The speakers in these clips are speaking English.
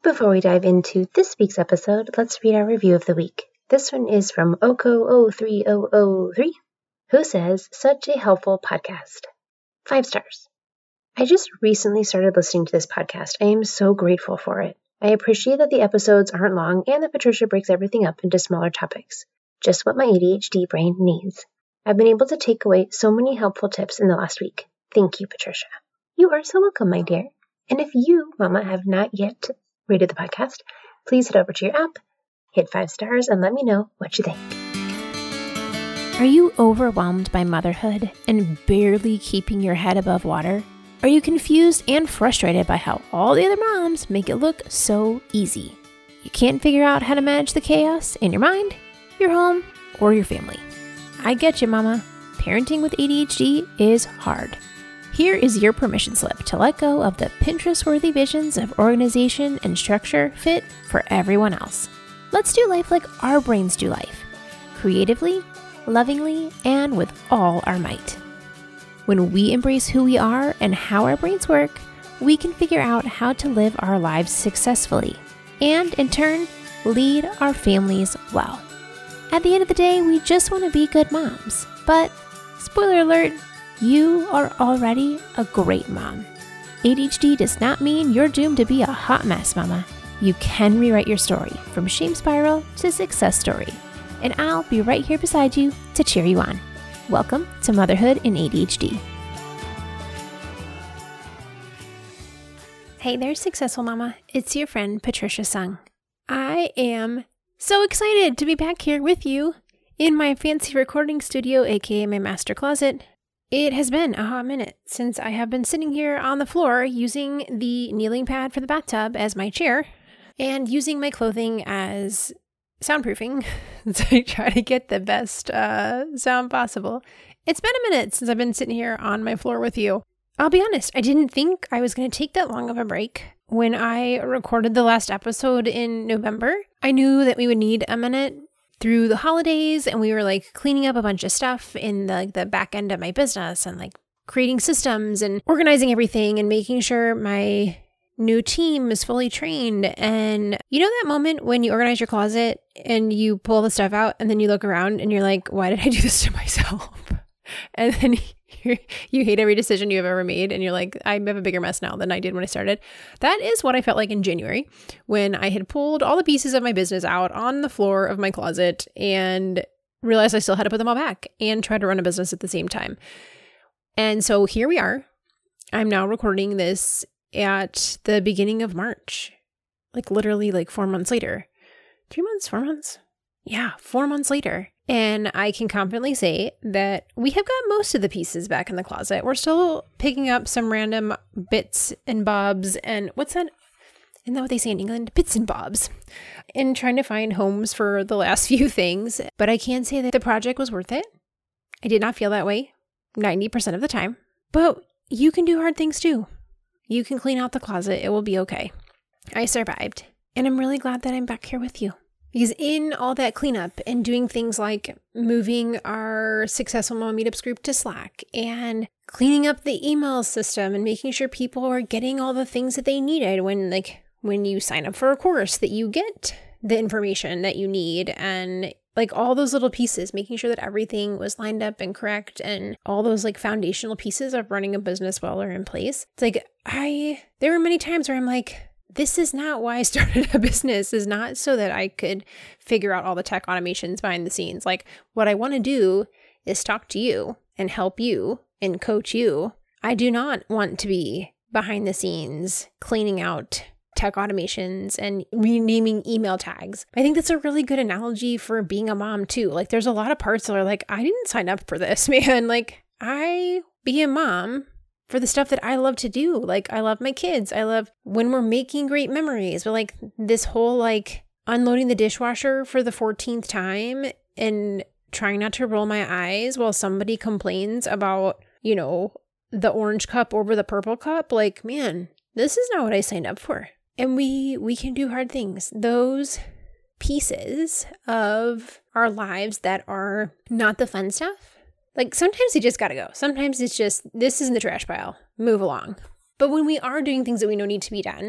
Before we dive into this week's episode, let's read our review of the week. This one is from Oko03003, who says, "Such a helpful podcast. 5 stars. I just recently started listening to this podcast. I am so grateful for it. I appreciate that the episodes aren't long and that Patricia breaks everything up into smaller topics. Just what my ADHD brain needs. I've been able to take away so many helpful tips in the last week. Thank you, Patricia." You are so welcome, my dear. And if you, Mama, have not yet rated the podcast, please head over to your app, hit 5 stars, and let me know what you think. Are you overwhelmed by motherhood and barely keeping your head above water? Are you confused and frustrated by how all the other moms make it look so easy? You can't figure out how to manage the chaos in your mind, your home, or your family. I get you, Mama. Parenting with ADHD is hard. Here is your permission slip to let go of the Pinterest-worthy visions of organization and structure fit for everyone else. Let's do life like our brains do life. Creatively, lovingly, and with all our might. When we embrace who we are and how our brains work, we can figure out how to live our lives successfully and, in turn, lead our families well. At the end of the day, we just want to be good moms. But, spoiler alert, you are already a great mom. ADHD does not mean you're doomed to be a hot mess, Mama. You can rewrite your story from shame spiral to success story. And I'll be right here beside you to cheer you on. Welcome to Motherhood in ADHD. Hey there, Successful Mama. It's your friend, Patricia Sung. I am so excited to be back here with you in my fancy recording studio, aka my master closet. It has been a hot minute since I have been sitting here on the floor using the kneeling pad for the bathtub as my chair and using my clothing as soundproofing so I try to get the best sound possible. It's been a minute since I've been sitting here on my floor with you. I'll be honest, I didn't think I was going to take that long of a break. When I recorded the last episode in November, I knew that we would need a minute through the holidays, and we were like cleaning up a bunch of stuff in the back end of my business and like creating systems and organizing everything and making sure my new team is fully trained. And you know that moment when you organize your closet and you pull the stuff out and then you look around and you're like, why did I do this to myself? And then you hate every decision you have ever made. And you're like, I have a bigger mess now than I did when I started. That is what I felt like in January when I had pulled all the pieces of my business out on the floor of my closet and realized I still had to put them all back and try to run a business at the same time. And so here we are. I'm now recording this at the beginning of March, like literally like 4 months later. 3 months, 4 months? Yeah, 4 months later. And I can confidently say that we have got most of the pieces back in the closet. We're still picking up some random bits and bobs and what's that? Isn't that what they say in England? Bits and bobs. And trying to find homes for the last few things. But I can say that the project was worth it. I did not feel that way 90% of the time. But you can do hard things too. You can clean out the closet. It will be okay. I survived. And I'm really glad that I'm back here with you. Because in all that cleanup and doing things like moving our Successful Mom Meetups group to Slack and cleaning up the email system and making sure people are getting all the things that they needed when you sign up for a course, that you get the information that you need, and like all those little pieces, making sure that everything was lined up and correct, and all those like foundational pieces of running a business well are in place. It's like there were many times where I'm like, this is not why I started a business. Is not so that I could figure out all the tech automations behind the scenes. Like, what I want to do is talk to you and help you and coach you. I do not want to be behind the scenes cleaning out tech automations and renaming email tags. I think that's a really good analogy for being a mom too. Like, there's a lot of parts that are like, I didn't sign up for this, man. Like, I be a mom for the stuff that I love to do. Like, I love my kids. I love when we're making great memories. But like this whole like unloading the dishwasher for the 14th time and trying not to roll my eyes while somebody complains about, you know, the orange cup over the purple cup. Like, man, this is not what I signed up for. And we can do hard things. Those pieces of our lives that are not the fun stuff, like sometimes you just gotta go. Sometimes it's just, this is in the trash pile. Move along. But when we are doing things that we know need to be done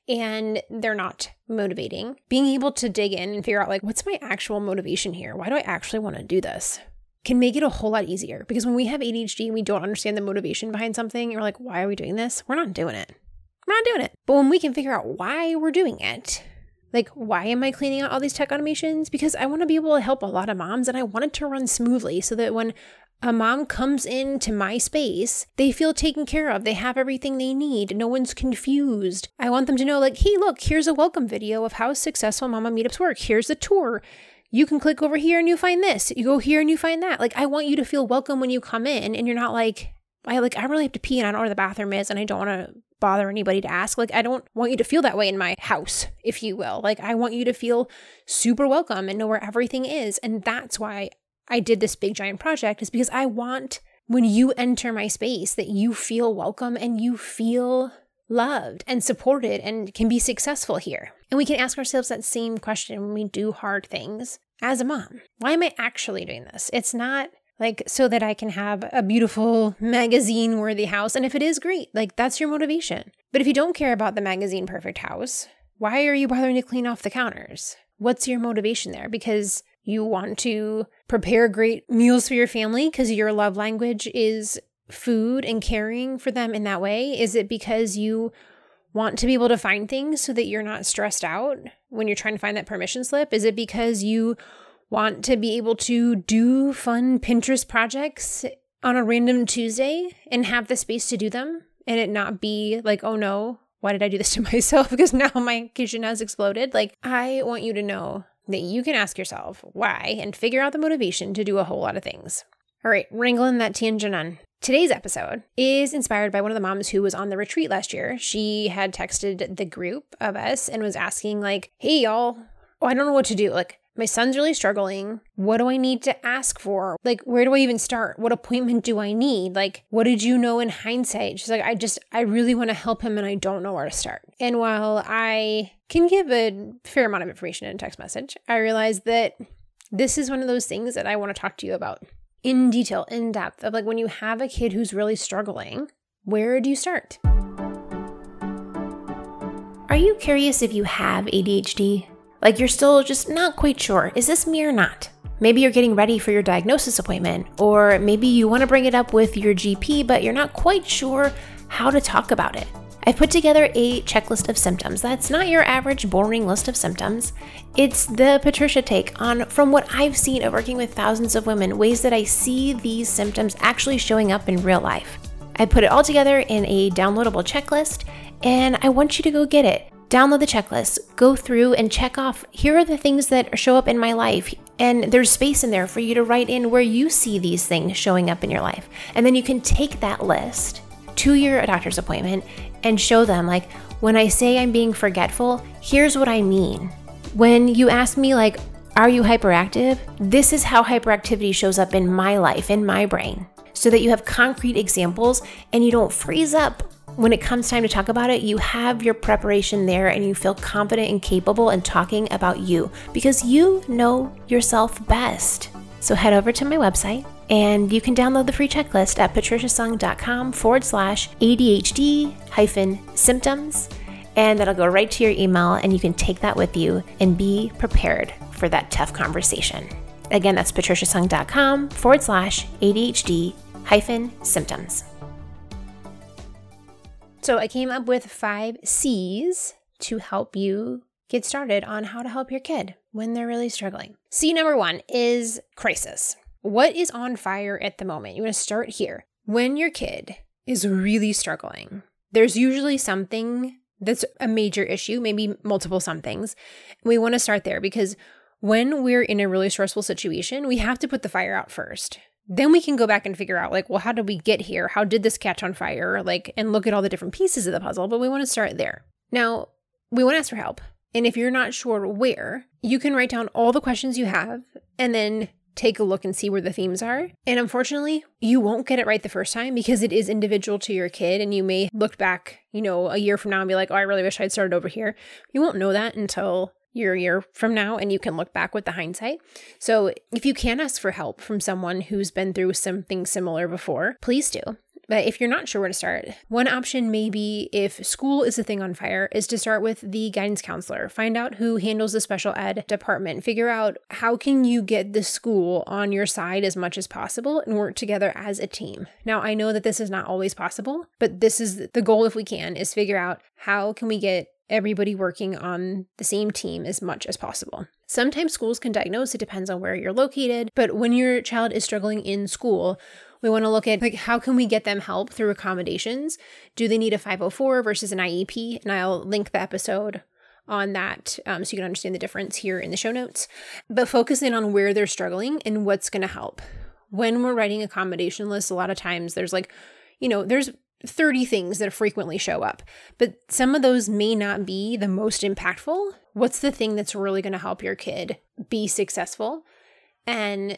and they're not motivating, being able to dig in and figure out like, what's my actual motivation here? Why do I actually want to do this? Can make it a whole lot easier. Because when we have ADHD and we don't understand the motivation behind something, and we're like, why are we doing this? We're not doing it. We're not doing it. But when we can figure out why we're doing it, like, why am I cleaning out all these tech automations? Because I want to be able to help a lot of moms and I want it to run smoothly so that when a mom comes into my space, they feel taken care of. They have everything they need. No one's confused. I want them to know like, hey, look, here's a welcome video of how successful Mama Meetups work. Here's the tour. You can click over here and you find this. You go here and you find that. Like, I want you to feel welcome when you come in and you're not like, I really have to pee and I don't know where the bathroom is and I don't want to bother anybody to ask. Like, I don't want you to feel that way in my house, if you will. Like, I want you to feel super welcome and know where everything is. And that's why I did this big giant project, is because I want when you enter my space that you feel welcome and you feel loved and supported and can be successful here. And we can ask ourselves that same question when we do hard things as a mom. Why am I actually doing this? It's not like so that I can have a beautiful magazine-worthy house. And if it is, great. Like, that's your motivation. But if you don't care about the magazine perfect house, why are you bothering to clean off the counters? What's your motivation there? Because you want to prepare great meals for your family because your love language is food and caring for them in that way? Is it because you want to be able to find things so that you're not stressed out when you're trying to find that permission slip? Is it because you want to be able to do fun Pinterest projects on a random Tuesday and have the space to do them and it not be like, oh no, why did I do this to myself? Because now my kitchen has exploded. Like, I want you to know that you can ask yourself why and figure out the motivation to do a whole lot of things. All right, wrangling that tangent on. Today's episode is inspired by one of the moms who was on the retreat last year. She had texted the group of us and was asking like, hey y'all, I don't know what to do. Like, my son's really struggling. What do I need to ask for? Like, where do I even start? What appointment do I need? Like, what did you know in hindsight? She's like, I really want to help him and I don't know where to start. And while I can give a fair amount of information in a text message, I realized that this is one of those things that I want to talk to you about in detail, in depth, of like, when you have a kid who's really struggling, where do you start? Are you curious if you have ADHD? Like, you're still just not quite sure, is this me or not? Maybe you're getting ready for your diagnosis appointment, or maybe you want to bring it up with your GP, but you're not quite sure how to talk about it. I've put together a checklist of symptoms. That's not your average boring list of symptoms. It's the Patricia take on, from what I've seen of working with thousands of women, ways that I see these symptoms actually showing up in real life. I put it all together in a downloadable checklist, and I want you to go get it. Download the checklist, go through and check off, here are the things that show up in my life. And there's space in there for you to write in where you see these things showing up in your life. And then you can take that list to your doctor's appointment and show them, like, when I say I'm being forgetful, here's what I mean. When you ask me, like, are you hyperactive? This is how hyperactivity shows up in my life, in my brain. So that you have concrete examples and you don't freeze up. When it comes time to talk about it, you have your preparation there and you feel confident and capable in talking about you because you know yourself best. So head over to my website and you can download the free checklist at patriciasung.com/ADHD-symptoms. And that'll go right to your email and you can take that with you and be prepared for that tough conversation. Again, that's patriciasung.com/ADHD-symptoms. So I came up with 5 C's to help you get started on how to help your kid when they're really struggling. C number 1 is crisis. What is on fire at the moment? You want to start here. When your kid is really struggling, there's usually something that's a major issue, maybe multiple somethings. We want to start there because when we're in a really stressful situation, we have to put the fire out first. Then we can go back and figure out, like, well, how did we get here? How did this catch on fire? Like, and look at all the different pieces of the puzzle, but we want to start there. Now, we want to ask for help. And if you're not sure where, you can write down all the questions you have and then take a look and see where the themes are. And unfortunately, you won't get it right the first time because it is individual to your kid. And you may look back, a year from now and be like, oh, I really wish I'd started over here. You won't know that until you're a year from now and you can look back with the hindsight. So if you can ask for help from someone who's been through something similar before, please do. But if you're not sure where to start, one option may be, if school is a thing on fire, is to start with the guidance counselor. Find out who handles the special ed department. Figure out how can you get the school on your side as much as possible and work together as a team. Now, I know that this is not always possible, but this is the goal if we can, is figure out how can we get everybody working on the same team as much as possible. Sometimes schools can diagnose, it depends on where you're located, but when your child is struggling in school, we want to look at how can we get them help through accommodations? Do they need a 504 versus an IEP? And I'll link the episode on that so you can understand the difference here in the show notes. But focus in on where they're struggling and what's going to help. When we're writing accommodation lists, a lot of times there's there's 30 things that frequently show up, but some of those may not be the most impactful. What's the thing that's really going to help your kid be successful? And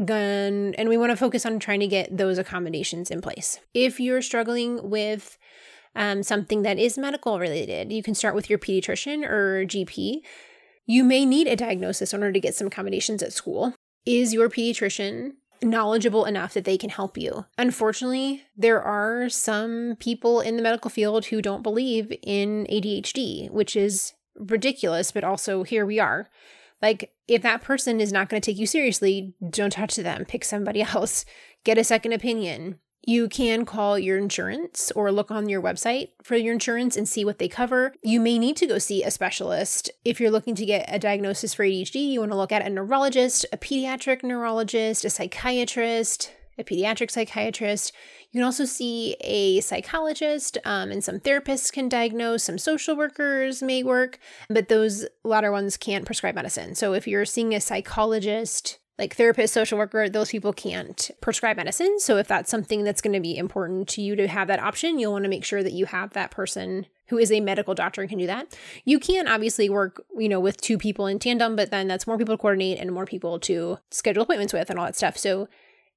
we want to focus on trying to get those accommodations in place. If you're struggling with something that is medical related, you can start with your pediatrician or GP. You may need a diagnosis in order to get some accommodations at school. Is your pediatrician knowledgeable enough that they can help you? Unfortunately, there are some people in the medical field who don't believe in ADHD, which is ridiculous, but also here we are. Like, if that person is not going to take you seriously, don't talk to them. Pick somebody else. Get a second opinion. You can call your insurance or look on your website for your insurance and see what they cover. You may need to go see a specialist. If you're looking to get a diagnosis for ADHD, you want to look at a neurologist, a pediatric neurologist, a psychiatrist, a pediatric psychiatrist. You can also see a psychologist, and some therapists can diagnose, some social workers may work, but those latter ones can't prescribe medicine. So if you're seeing a psychologist, like therapist, social worker, those people can't prescribe medicine. So if that's something that's going to be important to you to have that option, you'll want to make sure that you have that person who is a medical doctor and can do that. You can obviously work, with two people in tandem, but then that's more people to coordinate and more people to schedule appointments with and all that stuff. So,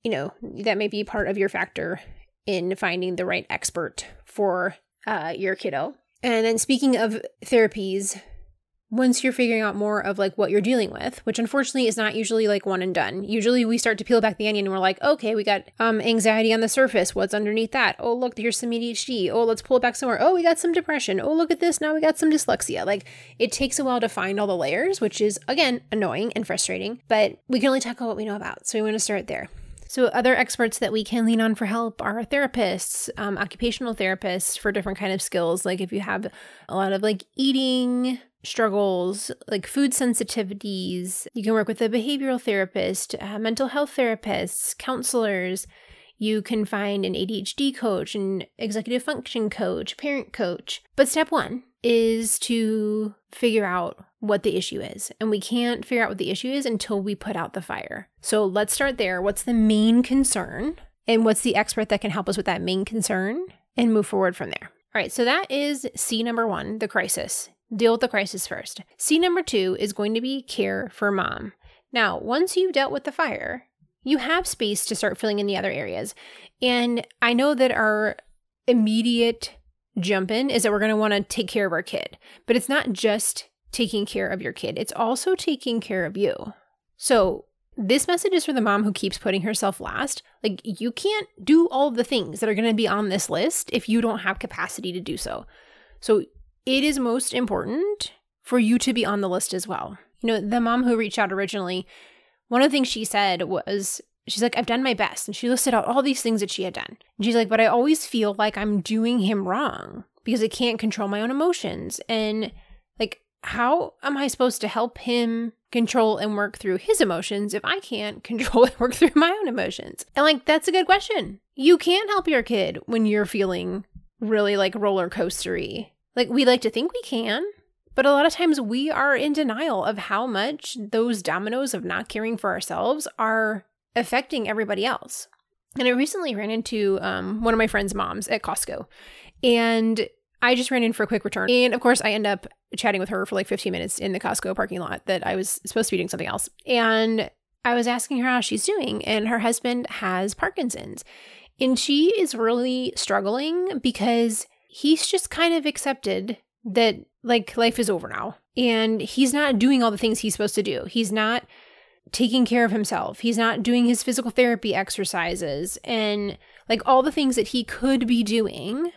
that may be part of your factor in finding the right expert for your kiddo. And then speaking of therapies, once you're figuring out more of what you're dealing with, which unfortunately is not usually one and done. Usually we start to peel back the onion and we're like, okay, we got anxiety on the surface. What's underneath that? Oh, look, here's some ADHD. Oh, let's pull it back somewhere. Oh, we got some depression. Oh, look at this. Now we got some dyslexia. It takes a while to find all the layers, which is, again, annoying and frustrating, but we can only talk about what we know about. So we want to start there. So other experts that we can lean on for help are therapists, occupational therapists for different kind of skills. Like if you have a lot of eating struggles, like food sensitivities, you can work with a behavioral therapist, mental health therapists, counselors. You can find an ADHD coach, an executive function coach, parent coach. But step one is to figure out what the issue is. And we can't figure out what the issue is until we put out the fire. So let's start there. What's the main concern? And what's the expert that can help us with that main concern? And move forward from there. All right, so that is C number 1, the crisis. Deal with the crisis first. C number 2 is going to be care for mom. Now, once you've dealt with the fire, you have space to start filling in the other areas. And I know that our immediate jump in is that we're going to want to take care of our kid. But it's not just taking care of your kid. It's also taking care of you. So this message is for the mom who keeps putting herself last. You can't do all of the things that are going to be on this list if you don't have capacity to do so. So it is most important for you to be on the list as well. The mom who reached out originally, one of the things she said was, she's like, I've done my best. And she listed out all these things that she had done. And she's like, but I always feel like I'm doing him wrong because I can't control my own emotions. And how am I supposed to help him control and work through his emotions if I can't control and work through my own emotions? And that's a good question. You can't help your kid when you're feeling really roller coastery. We like to think we can, but a lot of times we are in denial of how much those dominoes of not caring for ourselves are affecting everybody else. And I recently ran into one of my friend's moms at Costco, and I just ran in for a quick return. And of course, I end up chatting with her for 15 minutes in the Costco parking lot that I was supposed to be doing something else. And I was asking her how she's doing, and her husband has Parkinson's. And she is really struggling because he's just kind of accepted that life is over now. And he's not doing all the things he's supposed to do. He's not taking care of himself. He's not doing his physical therapy exercises. And Like all the things that he could be doing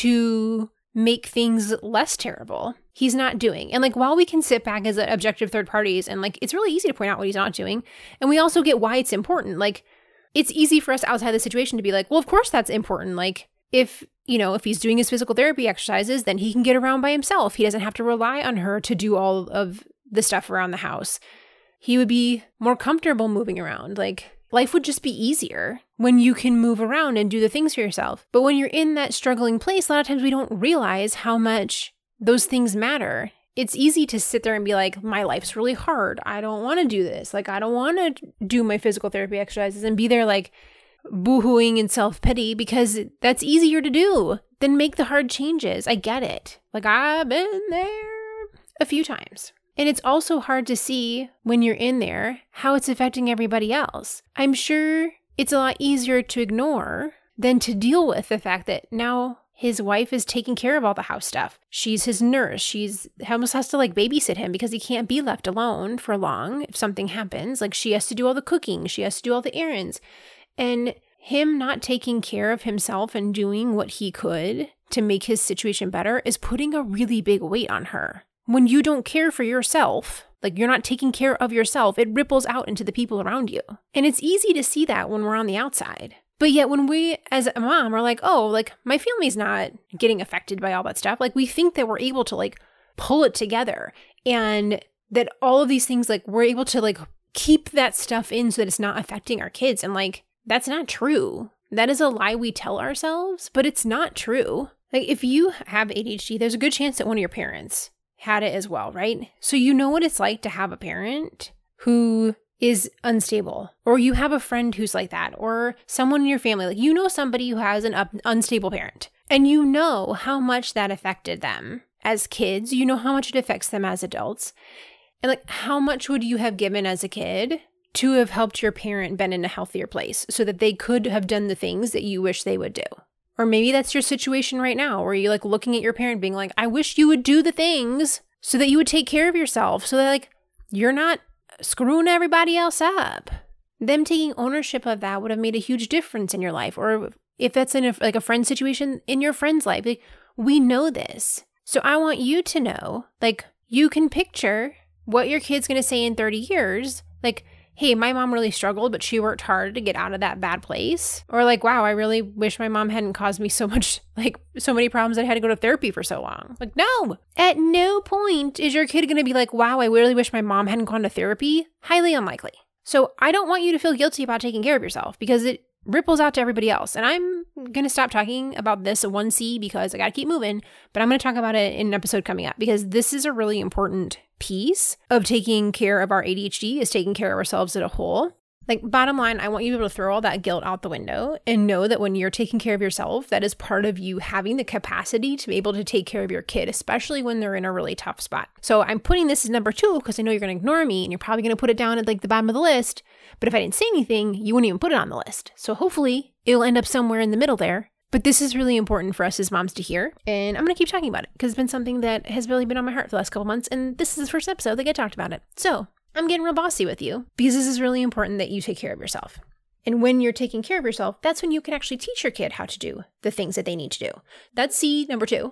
to make things less terrible, he's not doing. And like, while we can sit back as objective third parties and like, it's really easy to point out what he's not doing. And we also get why it's important. Like, it's easy for us outside the situation to be like, well, of course that's important. Like if he's doing his physical therapy exercises, then he can get around by himself. He doesn't have to rely on her to do all of the stuff around the house. He would be more comfortable moving around. Like, life would just be easier when you can move around and do the things for yourself. But when you're in that struggling place, a lot of times we don't realize how much those things matter. It's easy to sit there and be like, my life's really hard. I don't want to do this. Like, I don't want to do my physical therapy exercises and be there like boo-hooing in self-pity, because that's easier to do than make the hard changes. I get it. Like, I've been there a few times. And it's also hard to see when you're in there how it's affecting everybody else. I'm sure it's a lot easier to ignore than to deal with the fact that now his wife is taking care of all the house stuff. She's his nurse. She almost has to like babysit him because he can't be left alone for long if something happens. Like, she has to do all the cooking. She has to do all the errands. And him not taking care of himself and doing what he could to make his situation better is putting a really big weight on her. When you don't care for yourself, like you're not taking care of yourself, it ripples out into the people around you. And it's easy to see that when we're on the outside. But yet when we as a mom are like, oh, like my family's not getting affected by all that stuff. Like, we think that we're able to like pull it together and that all of these things, like we're able to like keep that stuff in so that it's not affecting our kids. And like, that's not true. That is a lie we tell ourselves, but it's not true. Like, if you have ADHD, there's a good chance that one of your parents had it as well, right? So you know what it's like to have a parent who is unstable, or you have a friend who's like that, or someone in your family, like you know somebody who has an unstable parent, and you know how much that affected them as kids. You know how much it affects them as adults. And like, how much would you have given as a kid to have helped your parent been in a healthier place so that they could have done the things that you wish they would do? Or maybe that's your situation right now where you're like looking at your parent being like, I wish you would do the things so that you would take care of yourself, so that like you're not screwing everybody else up. Them taking ownership of that would have made a huge difference in your life. Or if that's in a friend situation, in your friend's life, like, we know this. So I want you to know, like, you can picture what your kid's going to say in 30 years. Like, hey, my mom really struggled, but she worked hard to get out of that bad place. Or like, wow, I really wish my mom hadn't caused me so many problems that I had to go to therapy for so long. Like, no, at no point is your kid going to be like, wow, I really wish my mom hadn't gone to therapy. Highly unlikely. So I don't want you to feel guilty about taking care of yourself, because it ripples out to everybody else. And I'm going to stop talking about this 1C because I got to keep moving, but I'm going to talk about it in an episode coming up, because this is a really important piece of taking care of our ADHD, is taking care of ourselves as a whole. Like, bottom line, I want you to be able to throw all that guilt out the window and know that when you're taking care of yourself, that is part of you having the capacity to be able to take care of your kid, especially when they're in a really tough spot. So I'm putting this as number 2 because I know you're going to ignore me and you're probably going to put it down at like the bottom of the list. But if I didn't say anything, you wouldn't even put it on the list. So hopefully it'll end up somewhere in the middle there. But this is really important for us as moms to hear. And I'm going to keep talking about it because it's been something that has really been on my heart for the last couple months. And this is the first episode that I talked about it. So I'm getting real bossy with you because this is really important that you take care of yourself. And when you're taking care of yourself, that's when you can actually teach your kid how to do the things that they need to do. That's C, number 2.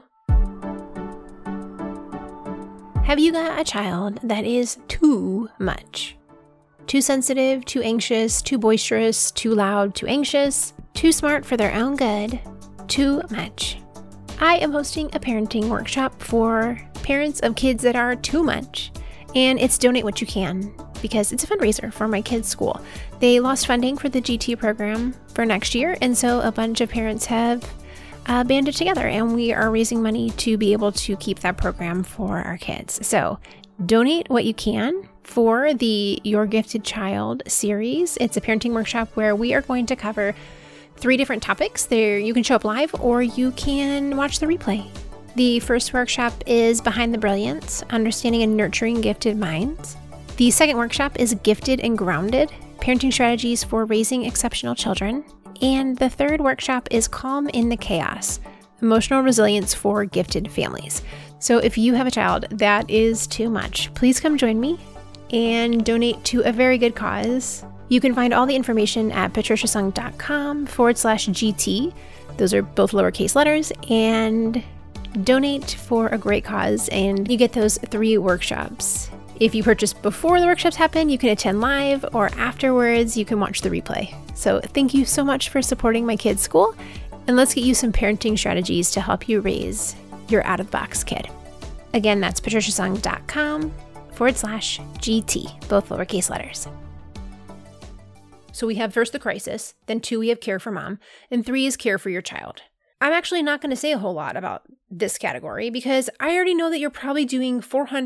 Have you got a child that is too much? Too sensitive, too anxious, too boisterous, too loud, too anxious, too smart for their own good, too much? I am hosting a parenting workshop for parents of kids that are too much. And it's Donate What You Can, because it's a fundraiser for my kids' school. They lost funding for the GT program for next year, and so a bunch of parents have banded together, and we are raising money to be able to keep that program for our kids. So donate what you can for the Your Gifted Child series. It's a parenting workshop where we are going to cover 3 different topics. There, you can show up live or you can watch the replay. The first workshop is Behind the Brilliance, Understanding and Nurturing Gifted Minds. The second workshop is Gifted and Grounded, Parenting Strategies for Raising Exceptional Children. And the third workshop is Calm in the Chaos, Emotional Resilience for Gifted Families. So if you have a child that is too much, please come join me and donate to a very good cause You can find all the information at patriciasung.com/GT. Those are both lowercase letters, and donate for a great cause, and you get those 3 workshops. If you purchase before the workshops happen, you can attend live, or afterwards, you can watch the replay. So thank you so much for supporting my kids' school, and let's get you some parenting strategies to help you raise your out-of-the-box kid. Again, that's patriciasung.com/GT, both lowercase letters. So we have first the crisis, then 2, we have care for mom, and 3 is care for your child. I'm actually not going to say a whole lot about this category because I already know that you're probably doing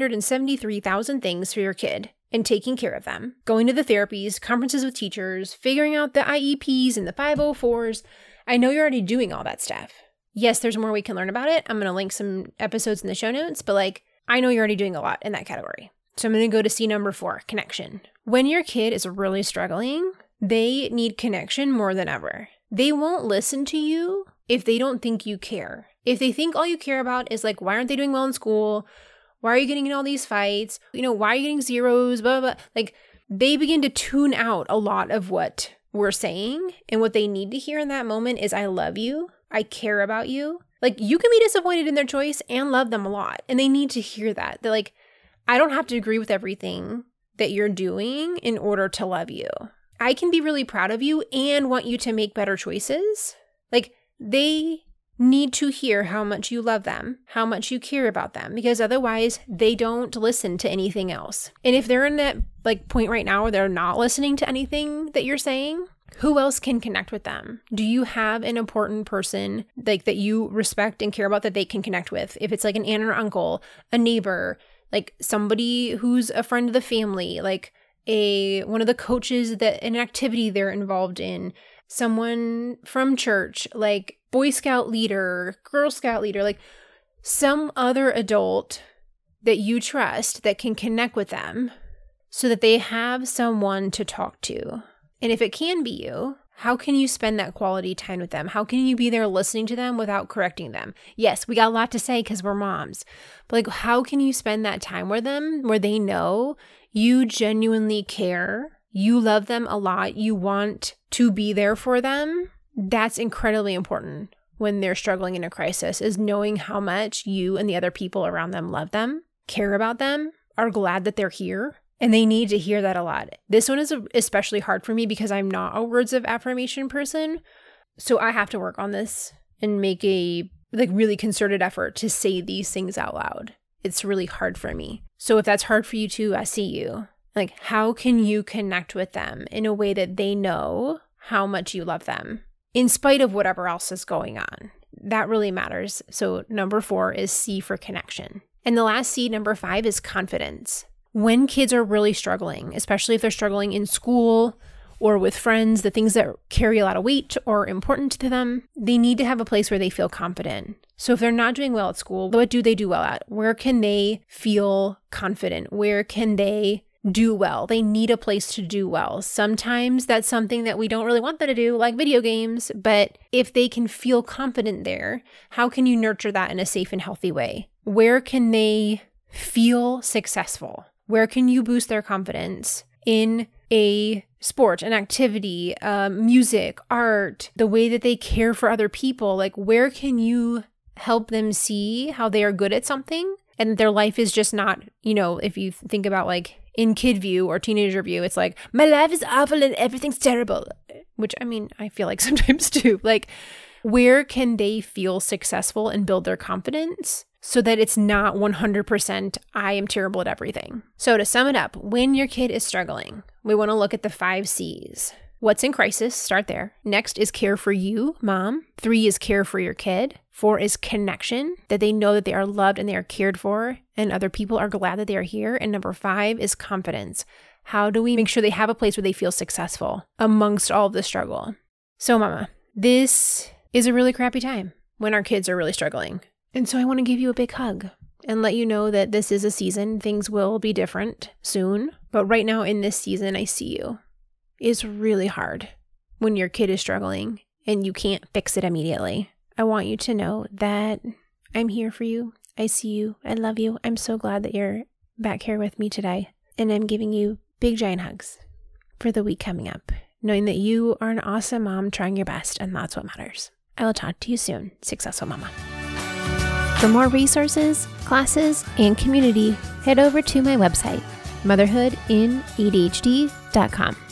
473,000 things for your kid and taking care of them, going to the therapies, conferences with teachers, figuring out the IEPs and the 504s. I know you're already doing all that stuff. Yes, there's more we can learn about it. I'm going to link some episodes in the show notes, but I know you're already doing a lot in that category. So I'm going to go to C number 4, connection. When your kid is really struggling, they need connection more than ever. They won't listen to you if they don't think you care. If they think all you care about is why aren't they doing well in school? Why are you getting in all these fights? Why are you getting zeros? Blah, blah, blah. They begin to tune out a lot of what we're saying. And what they need to hear in that moment is, I love you. I care about you. You can be disappointed in their choice and love them a lot. And they need to hear that. They're I don't have to agree with everything that you're doing in order to love you. I can be really proud of you and want you to make better choices. They need to hear how much you love them, how much you care about them, because otherwise they don't listen to anything else. And if they're in that point right now where they're not listening to anything that you're saying, who else can connect with them? Do you have an important person that you respect and care about that they can connect with? If it's an aunt or uncle, a neighbor, somebody who's a friend of the family, one of the coaches that an activity they're involved in, someone from church, Boy Scout leader, Girl Scout leader, some other adult that you trust that can connect with them so that they have someone to talk to. And if it can be you, how can you spend that quality time with them? How can you be there listening to them without correcting them? Yes, we got a lot to say because we're moms, but how can you spend that time with them where they know you genuinely care? You love them a lot. You want to be there for them. That's incredibly important when they're struggling in a crisis, is knowing how much you and the other people around them love them, care about them, are glad that they're here. And they need to hear that a lot. This one is especially hard for me because I'm not a words of affirmation person. So I have to work on this and make a really concerted effort to say these things out loud. It's really hard for me. So if that's hard for you too, I see you. How can you connect with them in a way that they know how much you love them in spite of whatever else is going on? That really matters. So number 4 is C for connection. And the last C, number 5, is confidence. When kids are really struggling, especially if they're struggling in school or with friends, the things that carry a lot of weight or are important to them, they need to have a place where they feel confident. So if they're not doing well at school, what do they do well at? Where can they feel confident? Where can they do well? They need a place to do well. Sometimes that's something that we don't really want them to do, like video games, but if they can feel confident there, how can you nurture that in a safe and healthy way? Where can they feel successful? Where can you boost their confidence in a sport, an activity, music, art, the way that they care for other people? Where can you help them see how they are good at something and their life is just not, if you think about in kid view or teenager view, it's my life is awful and everything's terrible, which I feel like sometimes too. Where can they feel successful and build their confidence so that it's not 100% I am terrible at everything? So to sum it up, when your kid is struggling, we want to look at the 5 C's. What's in crisis? Start there. Next is care for you, mom. 3 is care for your kid. 4 is connection, that they know that they are loved and they are cared for and other people are glad that they are here. And number 5 is confidence. How do we make sure they have a place where they feel successful amongst all of the struggle? So mama, this is a really crappy time when our kids are really struggling. And so I want to give you a big hug and let you know that this is a season. Things will be different soon. But right now in this season, I see you. It's really hard when your kid is struggling and you can't fix it immediately. I want you to know that I'm here for you. I see you. I love you. I'm so glad that you're back here with me today. And I'm giving you big giant hugs. for the week coming up, knowing that you are an awesome mom trying your best, and that's what matters. I will talk to you soon. Successful Mama. For more resources, classes, and community, head over to my website, motherhoodinadhd.com.